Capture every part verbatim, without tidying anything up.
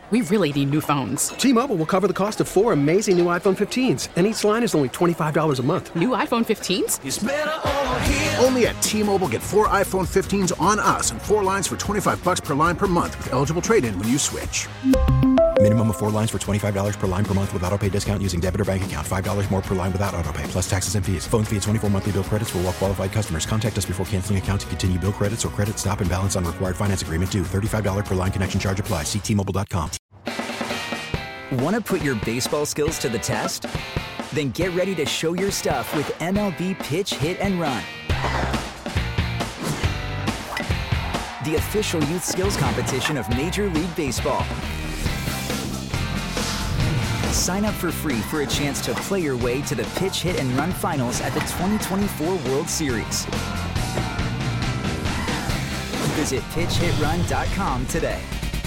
We really need new phones. T-Mobile will cover the cost of four amazing new iPhone fifteens, and each line is only twenty-five dollars a month. New iPhone fifteens? It's better over here. Only at T-Mobile, get four iPhone fifteens on us and four lines for twenty-five dollars per line per month with eligible trade-in when you switch. Minimum of four lines for twenty-five dollars per line per month with autopay discount using debit or bank account. five dollars more per line without autopay, plus taxes and fees. Phone fee at twenty-four monthly bill credits for well-qualified customers. Contact us before canceling account to continue bill credits or credit stop and balance on required finance agreement due. thirty-five dollars per line connection charge applies. See T Mobile dot com. Want to put your baseball skills to the test? Then get ready to show your stuff with M L B Pitch, Hit, and Run. The official youth skills competition of Major League Baseball. Sign up for free for a chance to play your way to the Pitch, Hit, and Run finals at the twenty twenty-four World Series. Visit pitch hit run dot com today.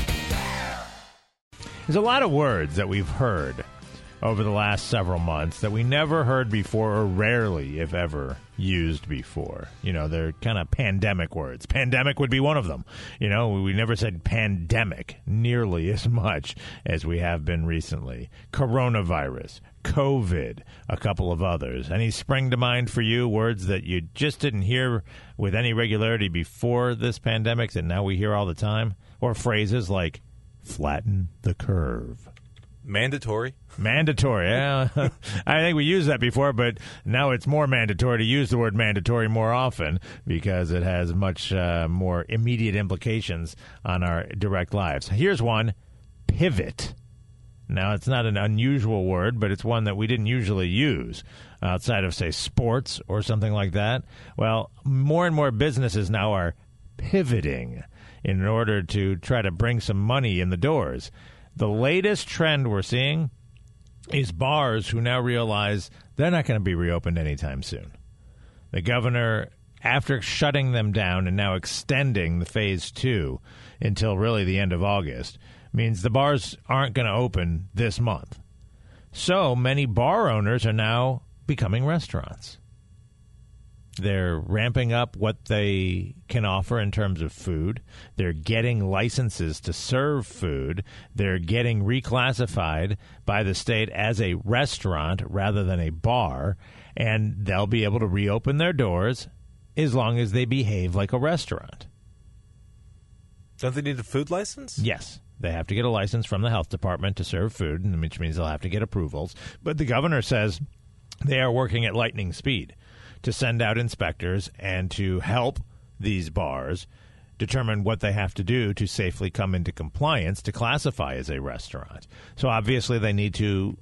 There's a lot of words that we've heard over the last several months that we never heard before or rarely, if ever, used before. You know, they're kind of pandemic words. Pandemic would be one of them. You know, we never said pandemic nearly as much as we have been recently. Coronavirus, COVID, a couple of others. Any spring to mind for you, words that you just didn't hear with any regularity before this pandemic that now we hear all the time? Or phrases like flatten the curve. Mandatory. Mandatory. Yeah. I think we used that before, but now it's more mandatory to use the word mandatory more often because it has much uh, more immediate implications on our direct lives. Here's one, pivot. Now, it's not an unusual word, but it's one that we didn't usually use outside of, say, sports or something like that. Well, more and more businesses now are pivoting in order to try to bring some money in the doors. The latest trend we're seeing is bars who now realize they're not going to be reopened anytime soon. The governor, after shutting them down and now extending the phase two until really the end of August, means the bars aren't going to open this month. So many bar owners are now becoming restaurants. They're ramping up what they can offer in terms of food. They're getting licenses to serve food. They're getting reclassified by the state as a restaurant rather than a bar. And they'll be able to reopen their doors as long as they behave like a restaurant. Don't they need a food license? Yes. They have to get a license from the health department to serve food, which means they'll have to get approvals. But the governor says they are working at lightning speed to send out inspectors and to help these bars determine what they have to do to safely come into compliance to classify as a restaurant. So obviously they need to,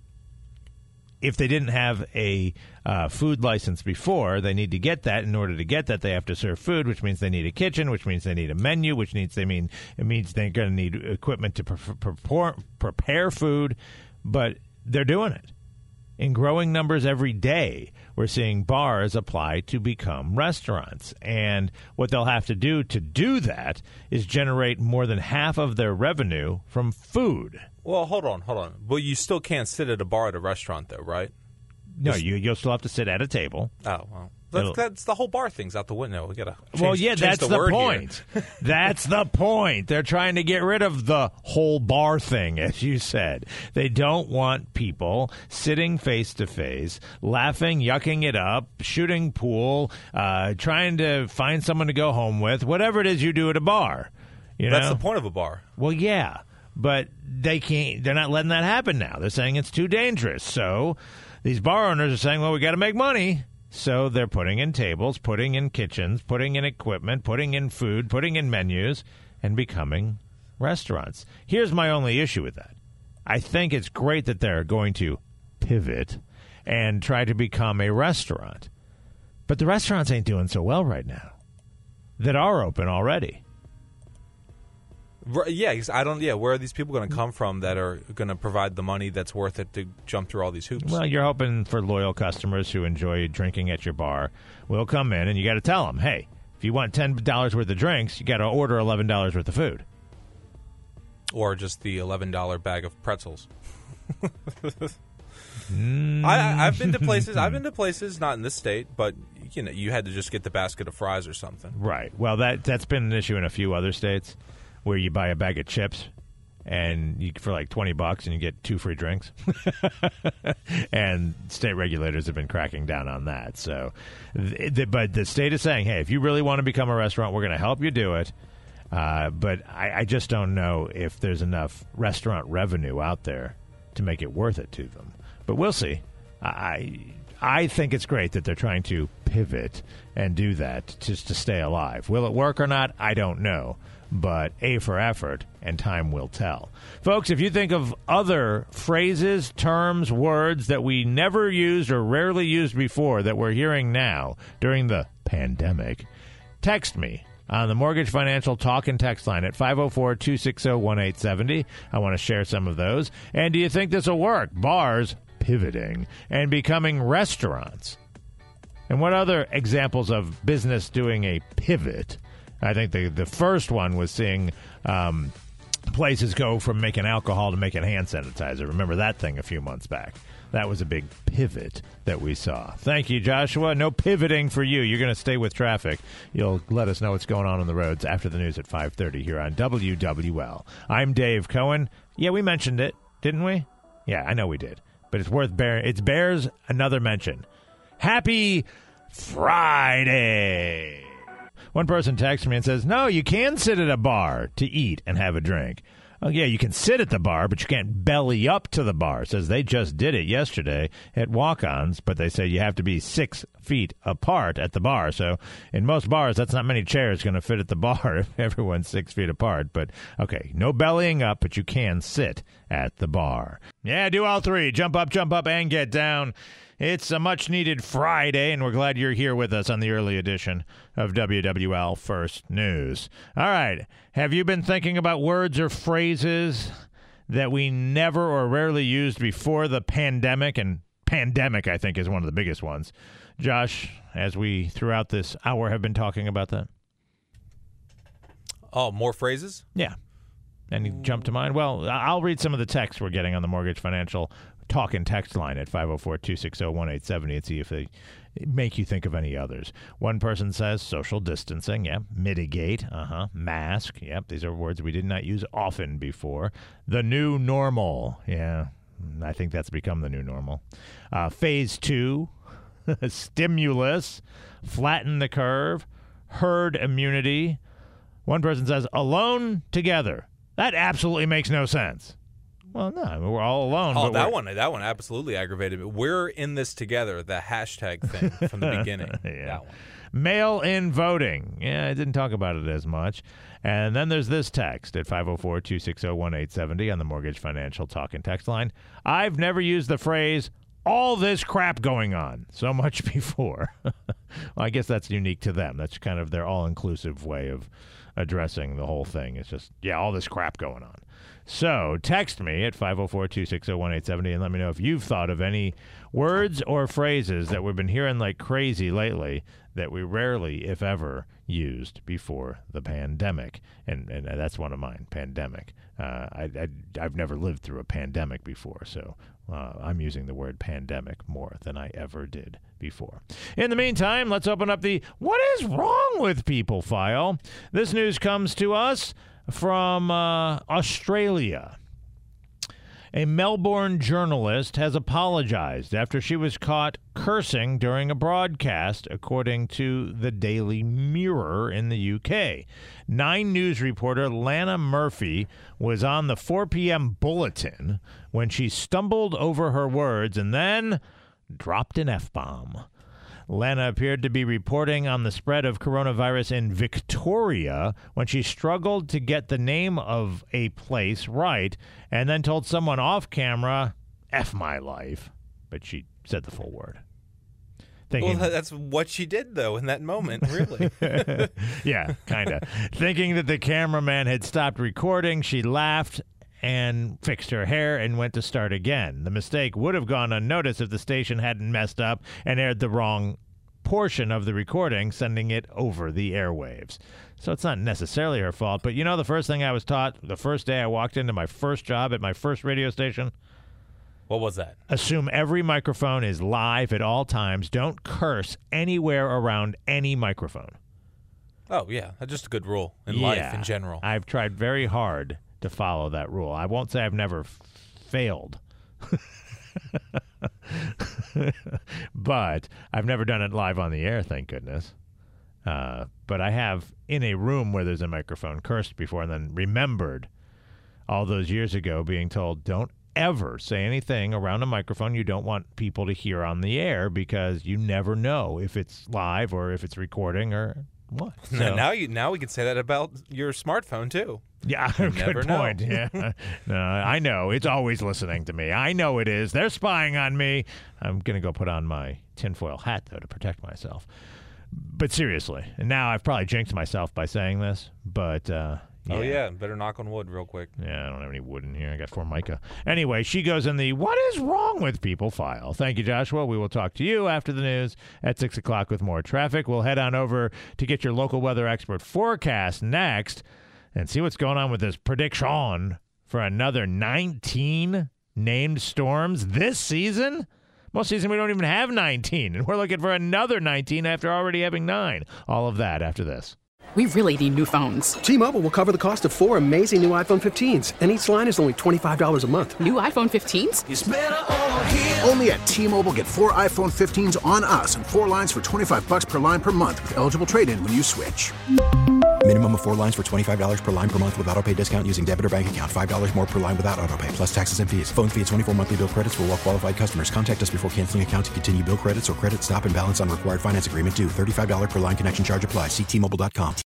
if they didn't have a uh, food license before, they need to get that. In order to get that, they have to serve food, which means they need a kitchen, which means they need a menu, which needs they mean it means they're going to need equipment to pre- pre- prepare food. But they're doing it. In growing numbers every day, we're seeing bars apply to become restaurants. And what they'll have to do to do that is generate more than half of their revenue from food. Well, hold on, hold on. Well, you still can't sit at a bar at a restaurant, though, right? No, you, you'll still have to sit at a table. Oh, well. That's, that's the whole bar thing's out the window. We gotta change, well, yeah, change that's the, the word point. That's the point. They're trying to get rid of the whole bar thing, as you said. They don't want people sitting face to face, laughing, yucking it up, shooting pool, uh, trying to find someone to go home with, whatever it is you do at a bar. You That's know? the point of a bar. Well, yeah, but they can't. They're not letting that happen now. They're saying it's too dangerous. So these bar owners are saying, well, we got to make money. So they're putting in tables, putting in kitchens, putting in equipment, putting in food, putting in menus, and becoming restaurants. Here's my only issue with that. I think it's great that they're going to pivot and try to become a restaurant. But the restaurants ain't doing so well right now that are open already. Yeah, I don't. Yeah, where are these people going to come from that are going to provide the money that's worth it to jump through all these hoops? Well, you're hoping for loyal customers who enjoy drinking at your bar. Will come in, and you got to tell them, hey, if you want ten dollars worth of drinks, you got to order eleven dollars worth of food. Or just the eleven dollars bag of pretzels. mm. I, I've been to places. I've been to places, not in this state, but you know, you had to just get the basket of fries or something. Right. Well, that that's been an issue in a few other states, where you buy a bag of chips and you for like twenty bucks, and you get two free drinks. And state regulators have been cracking down on that. So, th- th- but the state is saying, hey, if you really want to become a restaurant, we're going to help you do it. Uh, but I, I just don't know if there's enough restaurant revenue out there to make it worth it to them. But we'll see. I I think it's great that they're trying to pivot and do that just to stay alive. Will it work or not? I don't know. But A for effort, and time will tell. Folks, if you think of other phrases, terms, words that we never used or rarely used before that we're hearing now during the pandemic, text me on the Mortgage Financial Talk and Text line at five oh four, two six oh, one eight seven oh. I want to share some of those. And do you think this will work? Bars pivoting and becoming restaurants. And what other examples of business doing a pivot? I think the, the first one was seeing um, places go from making alcohol to making hand sanitizer. Remember that thing a few months back? That was a big pivot that we saw. Thank you, Joshua. No pivoting for you. You're going to stay with traffic. You'll let us know what's going on on the roads after the news at five thirty here on W W L. I'm Dave Cohen. Yeah, we mentioned it, didn't we? Yeah, I know we did. But it's worth bearing. It bears another mention. Happy Friday. One person texts me and says, no, you can sit at a bar to eat and have a drink. Oh, yeah, you can sit at the bar, but you can't belly up to the bar. Says they just did it yesterday at Walk-Ons, but they say you have to be six feet apart at the bar. So in most bars, that's not many chairs going to fit at the bar if everyone's six feet apart. But, okay, no bellying up, but you can sit at the bar. Yeah, do all three. Jump up, jump up, and get down. It's a much-needed Friday, and we're glad you're here with us on the early edition of W W L First News. All right. Have you been thinking about words or phrases that we never or rarely used before the pandemic? And pandemic, I think, is one of the biggest ones. Josh, as we, throughout this hour, have been talking about that? Oh, more phrases? Yeah. Any jump to mind? Well, I'll read some of the texts we're getting on the Mortgage Financial Talk and Text line at five oh four, two six oh, one eight seven oh and see if they make you think of any others. One person says social distancing, yeah. Mitigate, uh-huh. Mask, yep. These are words we did not use often before. The new normal, yeah. I think that's become the new normal. Uh, phase two, stimulus, flatten the curve, herd immunity. One person says alone together. That absolutely makes no sense. Well, no, I mean, we're all alone. Oh, but that one, that one absolutely aggravated me. We're in this together, the hashtag thing from the beginning. Yeah. That one. Mail-in voting. Yeah, I didn't talk about it as much. And then there's this text at five oh four, two six oh, one eight seven oh on the Mortgage Financial Talk and Text line. I've never used the phrase, all this crap going on, so much before. Well, I guess that's unique to them. That's kind of their all-inclusive way of addressing the whole thing. It's just, yeah, all this crap going on. So text me at five oh four, two six oh, one eight seven oh and let me know if you've thought of any words or phrases that we've been hearing like crazy lately that we rarely, if ever, used before the pandemic. And, and that's one of mine, pandemic. Uh, I, I, I've never lived through a pandemic before, so uh, I'm using the word pandemic more than I ever did before. In the meantime, let's open up the What is Wrong with People file. This news comes to us from uh, Australia. A Melbourne journalist has apologized after she was caught cursing during a broadcast, according to the Daily Mirror in the U K. Nine News reporter Lana Murphy was on the four p.m. bulletin when she stumbled over her words and then dropped an F-bomb. Lana appeared to be reporting on the spread of coronavirus in Victoria when she struggled to get the name of a place right and then told someone off camera, F my life. But she said the full word. Thinking, well, that's what she did, though, in that moment, really. Yeah, kind of. Thinking that the cameraman had stopped recording, she laughed and fixed her hair and went to start again. The mistake would have gone unnoticed if the station hadn't messed up and aired the wrong portion of the recording, sending it over the airwaves. So it's not necessarily her fault, but you know the first thing I was taught the first day I walked into my first job at my first radio station? What was that? Assume every microphone is live at all times. Don't curse anywhere around any microphone. Oh, yeah. That's just a good rule in yeah, life in general. I've tried very hard to follow that rule. I won't say I've never f- failed. But I've never done it live on the air, thank goodness. Uh, but I have, in a room where there's a microphone, cursed before and then remembered all those years ago being told, don't ever say anything around a microphone you don't want people to hear on the air, because you never know if it's live or if it's recording or what. So, now you now we can say that about your smartphone too. yeah, You good never know. point. Yeah, no, I know it's always listening to me. I know it is. They're spying on me. I'm gonna go put on my tinfoil hat though to protect myself. But seriously, and now I've probably jinxed myself by saying this, but. Uh, Yeah. Oh, yeah. Better knock on wood real quick. Yeah, I don't have any wood in here. I got Formica. Anyway, she goes in the What is Wrong with People file. Thank you, Joshua. We will talk to you after the news at six o'clock with more traffic. We'll head on over to get your local weather expert forecast next and see what's going on with this prediction for another nineteen named storms this season. Most season we don't even have nineteen, and we're looking for another nineteen after already having nine. All of that after this. We really need new phones. T-Mobile will cover the cost of four amazing new iPhone fifteens, and each line is only twenty-five dollars a month. New iPhone fifteens? Only at T-Mobile, get four iPhone fifteens on us and four lines for twenty-five bucks per line per month with eligible trade-in when you switch. Minimum of four lines for twenty-five dollars per line per month with auto pay discount using debit or bank account. five dollars more per line without auto pay, plus taxes and fees. Phone fee at twenty-four monthly bill credits for well-qualified customers. Contact us before canceling account to continue bill credits or credit stop and balance on required finance agreement due. thirty-five dollars per line connection charge applies. See T Mobile dot com.